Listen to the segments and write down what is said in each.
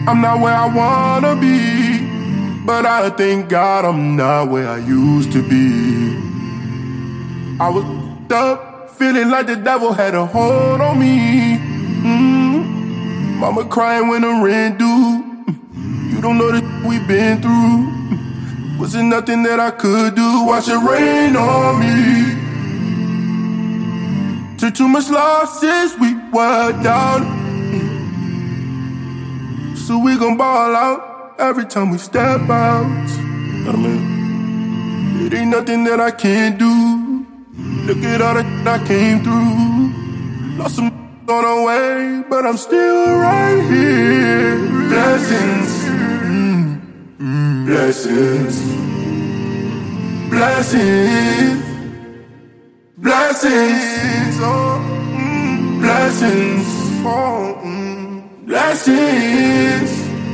I'm not where I wanna be, but I thank God I'm not where I used to be. I was up, feeling like the devil had a hold on me. Mama crying when the rent due. You don't know the we've been through. Wasn't nothing that I could do. Watch it rain on me. Took too much loss since we were down. So we gon' ball out every time we step out. Know what I mean? It ain't nothing that I can't do. Look at all the I came through. Lost some on the way, but I'm still right here. Blessings, blessings, blessings, blessings, oh, blessings, oh, blessings,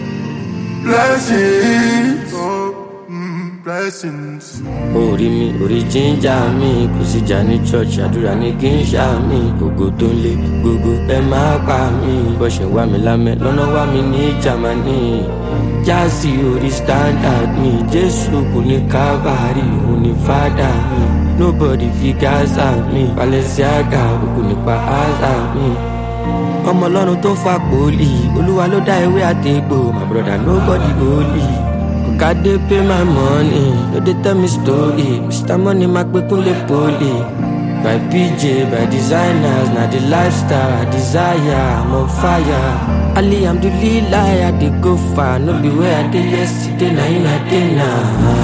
blessings, oh, blessings. Orí mi, orí jíjà mi, kò sí jà ní church, àdúrà ní kí n ṣá mi. Ògo tó ń lé gbogbo ẹ máa pa mí. Bó ṣe wá mi lámẹ́, lọ́nà wá mi ní Jámánì. Jásí orí standard mi, Jésù kò ní Calvary, òun ní fádà mi. Nobody figures at me, Balenciaga, òkú nípa àṣà mi. Ọmọ Ọlọ́run tó fa pòlì, Olúwa ló dá ewé àtegbò. My brother nobody holy. God dey pay my money, no dey tell me story. Mr. Money máa pé kúnlé poli. By PJ, by designers, na the lifestyle I desire. I'm on fire. Alhamdulillah, I dey go far. No be where I dey yesterday, na in I dey now.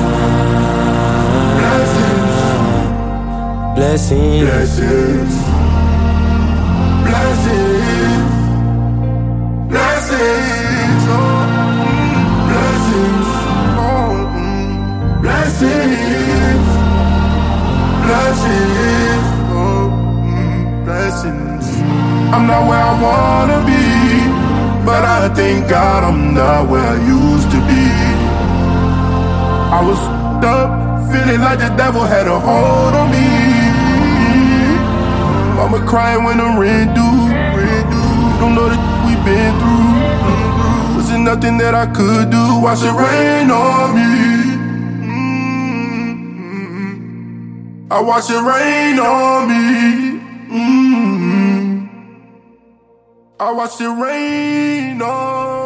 Blessings, Blessings, blessings, blessings, oh, blessings, oh, blessings, blessings, oh, blessings. I'm not where I wanna be, but I thank God I'm not where I used to be. I was up, feeling like the devil had a hold on me. Mama crying when the rent due. Don't know that we've been through. Wasn't nothing that I could do. Watch it rain on me. I watch it rain on me. I watch it rain on me.